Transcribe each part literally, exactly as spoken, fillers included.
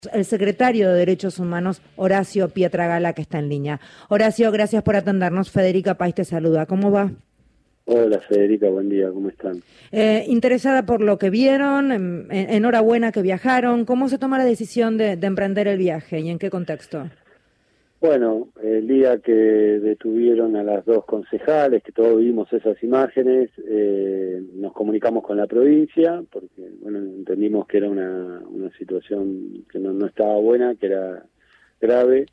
El secretario de Derechos Humanos, Horacio Pietragala, que está en línea. Horacio, gracias por atendernos. Federica País te saluda. ¿Cómo va? Hola Federica, buen día, ¿cómo están? Eh, interesada por lo que vieron, en, en, enhorabuena que viajaron. ¿Cómo se toma la decisión de, de emprender el viaje y en qué contexto? Bueno, el día que detuvieron a las dos concejales, que todos vimos esas imágenes, eh, nos comunicamos con la provincia, porque bueno, entendimos que era una, una situación que no, no estaba buena, que era grave,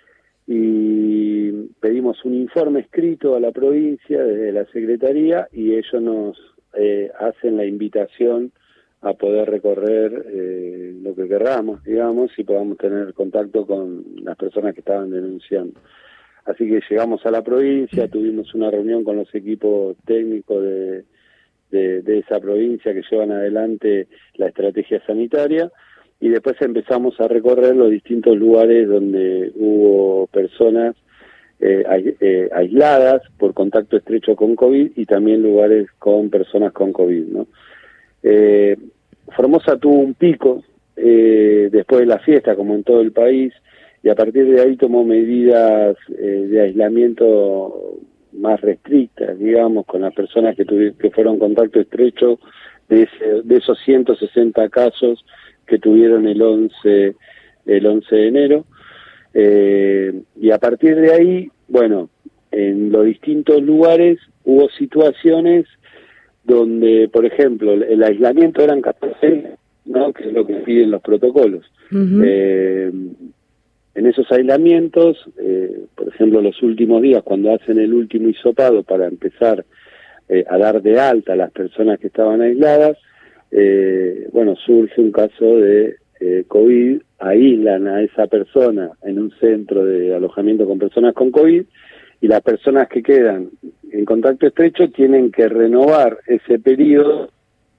y pedimos un informe escrito a la provincia desde la Secretaría, y ellos nos eh, hacen la invitación a poder recorrer eh, lo que querramos, digamos, y podamos tener contacto con las personas que estaban denunciando. Así que llegamos a la provincia, tuvimos una reunión con los equipos técnicos de, de, de esa provincia que llevan adelante la estrategia sanitaria, y después empezamos a recorrer los distintos lugares donde hubo personas eh, eh, aisladas por contacto estrecho con COVID y también lugares con personas con COVID, ¿no? Eh, Formosa tuvo un pico eh, después de la fiesta, como en todo el país, y a partir de ahí tomó medidas eh, de aislamiento más restrictas, digamos, con las personas que, tuvi- que fueron contacto estrecho de, ese, de esos ciento sesenta casos que tuvieron el once, el once de enero. Eh, y a partir de ahí, bueno, en los distintos lugares hubo situaciones donde, por ejemplo, el aislamiento eran catorce, ¿no?, que es lo que piden los protocolos. Uh-huh. Eh, en esos aislamientos, eh, por ejemplo, los últimos días, cuando hacen el último hisopado para empezar eh, a dar de alta a las personas que estaban aisladas, eh, bueno, surge un caso de eh, COVID, aíslan a esa persona en un centro de alojamiento con personas con COVID, y las personas que quedan en contacto estrecho tienen que renovar ese periodo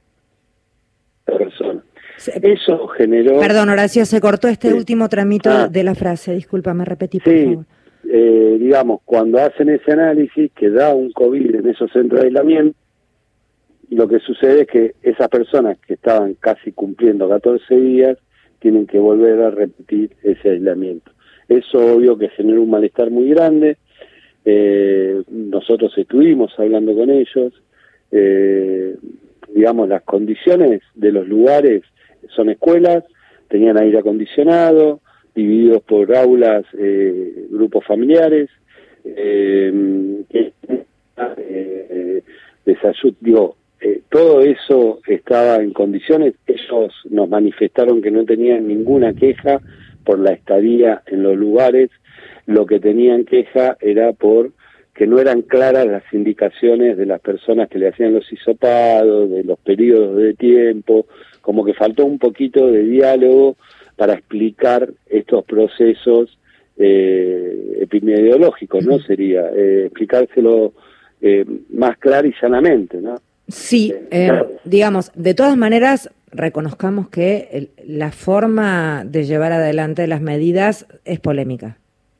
de persona. Eso generó... Perdón, Horacio, se cortó este sí. último tramito ah, de la frase, disculpa, me repetí, por sí, favor. Eh, digamos, cuando hacen ese análisis que da un COVID en esos centros de aislamiento, lo que sucede es que esas personas que estaban casi cumpliendo catorce días tienen que volver a repetir ese aislamiento. Eso obvio que generó un malestar muy grande. Eh, nosotros estuvimos hablando con ellos, eh, digamos, las condiciones de los lugares son escuelas, tenían aire acondicionado, divididos por aulas, eh, grupos familiares, eh, eh, eh, desayuno, digo, eh, todo eso estaba en condiciones. Ellos nos manifestaron que no tenían ninguna queja por la estadía en los lugares. Lo que tenían queja era por que no eran claras las indicaciones de las personas que le hacían los hisopados, de los periodos de tiempo, como que faltó un poquito de diálogo para explicar estos procesos eh, epidemiológicos, ¿no? Sería eh, explicárselo eh, más claro y llanamente, ¿no? Sí, eh, claro. Digamos, de todas maneras, reconozcamos que el, la forma de llevar adelante las medidas es polémica.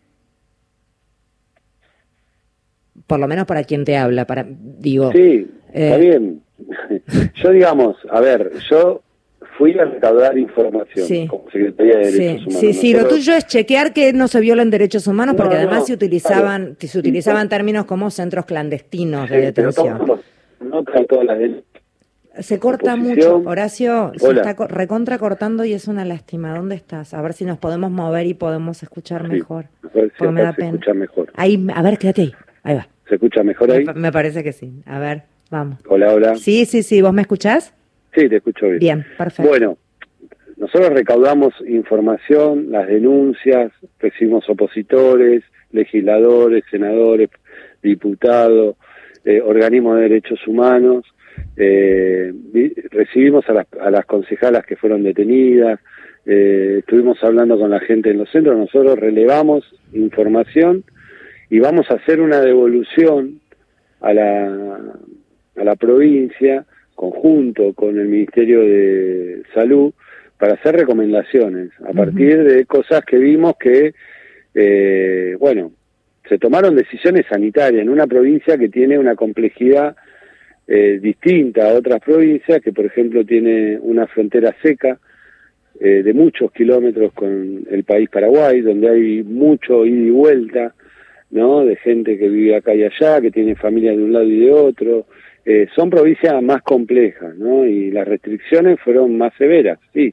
Por lo menos para quien te habla, para digo... Sí, eh, está bien. Yo, digamos, a ver, yo fui a recaudar información sí, como Secretaría de Derechos sí, Humanos. Sí, sí, Nosotros... lo tuyo es chequear que no se violen derechos humanos, porque no, además no, se utilizaban claro. se utilizaban sí, términos como centros clandestinos sí, de detención. Pero no traen todas las de... Se corta mucho, Horacio, se está recontra cortando y es una lástima. ¿Dónde estás? A ver si nos podemos mover y podemos escuchar sí, mejor. A ver si me da se pena. escucha mejor. Ahí, a ver, quédate ahí. Ahí va. ¿Se escucha mejor ahí? Me, me parece que sí. A ver, vamos. Hola, hola. Sí, sí, sí. ¿Vos me escuchás? Sí, te escucho bien. Bien, perfecto. Bueno, nosotros recaudamos información, las denuncias, recibimos opositores, legisladores, senadores, diputados, eh, organismos de derechos humanos, eh, recibimos a las, a las concejalas que fueron detenidas, eh, estuvimos hablando con la gente en los centros. Nosotros relevamos información y vamos a hacer una devolución a la, a la provincia, conjunto con el Ministerio de Salud, para hacer recomendaciones a partir uh-huh. de cosas que vimos que, eh, bueno, se tomaron decisiones sanitarias en una provincia que tiene una complejidad eh, distinta a otras provincias, que por ejemplo tiene una frontera seca, eh, de muchos kilómetros con el país Paraguay, donde hay mucho ida y vuelta, ¿no? De gente que vive acá y allá, que tiene familia de un lado y de otro. Eh, son provincias más complejas, ¿no? Y las restricciones fueron más severas, sí.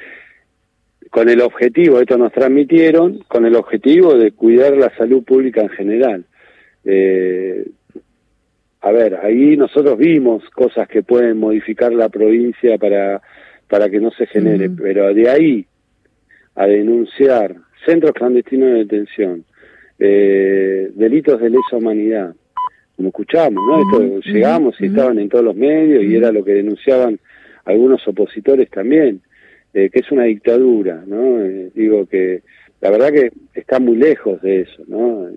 Con el objetivo, esto nos transmitieron, con el objetivo de cuidar la salud pública en general. Eh, a ver, ahí nosotros vimos cosas que pueden modificar la provincia para, para que no se genere, mm. pero de ahí a denunciar centros clandestinos de detención, eh, delitos de lesa humanidad, como escuchamos, ¿no? Esto mm. llegamos y mm. estaban en todos los medios y era lo que denunciaban algunos opositores también, eh, que es una dictadura, ¿no? Eh, digo que la verdad que está muy lejos de eso, ¿no?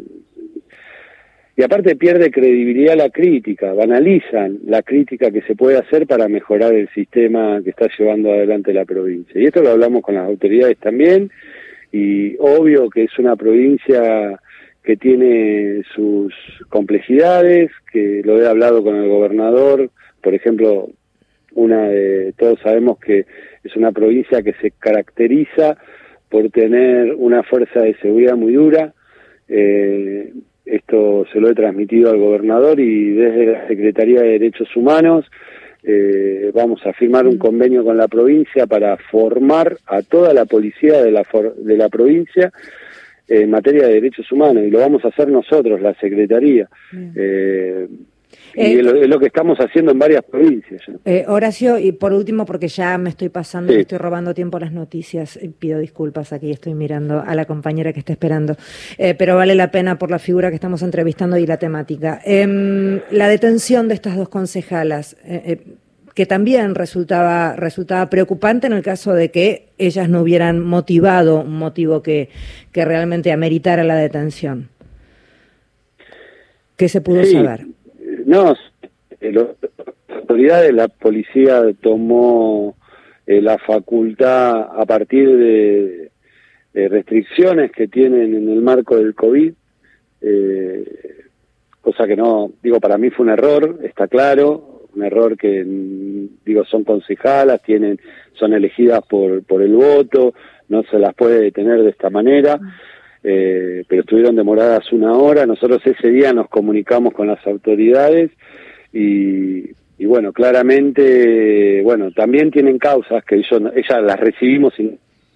Y aparte pierde credibilidad la crítica, banalizan la crítica que se puede hacer para mejorar el sistema que está llevando adelante la provincia. Y esto lo hablamos con las autoridades también, y obvio que es una provincia que tiene sus complejidades, que lo he hablado con el gobernador, por ejemplo, una de, todos sabemos que es una provincia que se caracteriza por tener una fuerza de seguridad muy dura. eh, Esto se lo he transmitido al gobernador y desde la Secretaría de Derechos Humanos eh, vamos a firmar un convenio con la provincia para formar a toda la policía de la, for de la provincia en materia de derechos humanos, y lo vamos a hacer nosotros, la Secretaría. Eh, y eh, es, lo, es lo que estamos haciendo en varias provincias. Eh, Horacio, y por último, porque ya me estoy pasando, sí. me estoy robando tiempo a las noticias, eh, pido disculpas, aquí estoy mirando a la compañera que está esperando, eh, pero vale la pena por la figura que estamos entrevistando y la temática. Eh, la detención de estas dos concejalas, eh, eh, que también resultaba, resultaba preocupante en el caso de que ellas no hubieran motivado un motivo que, que realmente ameritara la detención. ¿Qué se pudo sí. saber? No, la autoridad de la policía tomó eh, la facultad a partir de, de restricciones que tienen en el marco del COVID, eh, cosa que no, digo, para mí fue un error, está claro, un error que, digo, son concejalas, tienen, son elegidas por, por el voto, no se las puede detener de esta manera. Eh, pero estuvieron demoradas una hora. Nosotros ese día nos comunicamos con las autoridades y, y bueno, claramente, bueno, también tienen causas que ellos, ellas las recibimos sin...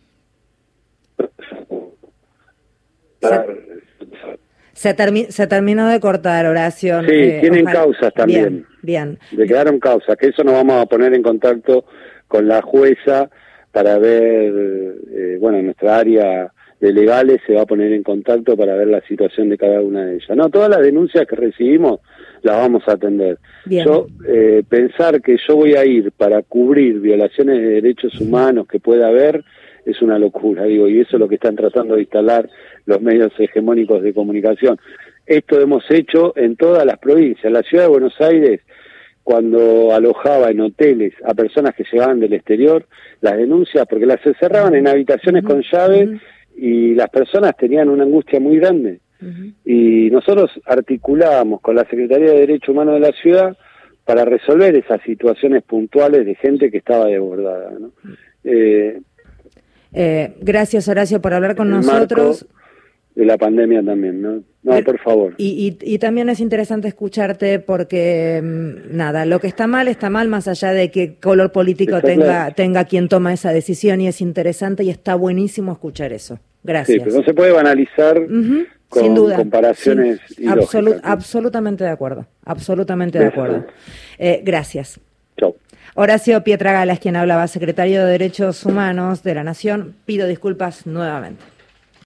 Se, termi se terminó de cortar, Horacio. Sí, eh, tienen ojalá. causas también. Bien, bien. Le quedaron causas, que eso nos vamos a poner en contacto con la jueza para ver, eh, bueno, en nuestra área de legales se va a poner en contacto para ver la situación de cada una de ellas. No, todas las denuncias que recibimos las vamos a atender. Bien. Yo, eh, pensar que yo voy a ir para cubrir violaciones de derechos humanos que pueda haber, es una locura, digo, y eso es lo que están tratando de instalar los medios hegemónicos de comunicación. Esto hemos hecho en todas las provincias. La ciudad de Buenos Aires, cuando alojaba en hoteles a personas que llegaban del exterior, las denuncias, porque las encerraban en habitaciones uh-huh. con llaves, uh-huh. y las personas tenían una angustia muy grande. Uh-huh. Y nosotros articulábamos con la Secretaría de Derechos Humanos de la ciudad para resolver esas situaciones puntuales de gente que estaba desbordada, ¿no? Eh, eh, gracias, Horacio, por hablar con nosotros. De la pandemia también, ¿no? No, Pero, por favor. Y, y, y también es interesante escucharte porque, nada, lo que está mal está mal, más allá de qué color político tenga, claro. tenga quien toma esa decisión, y es interesante y está buenísimo escuchar eso. Gracias. Sí, pero no se puede banalizar uh-huh. con Sin duda. comparaciones sí. ilógicas. Absolut, absolutamente de acuerdo, absolutamente de acuerdo. Eh, gracias. Chau. Horacio Pietragala es quien hablaba, secretario de Derechos Humanos de la Nación. Pido disculpas nuevamente.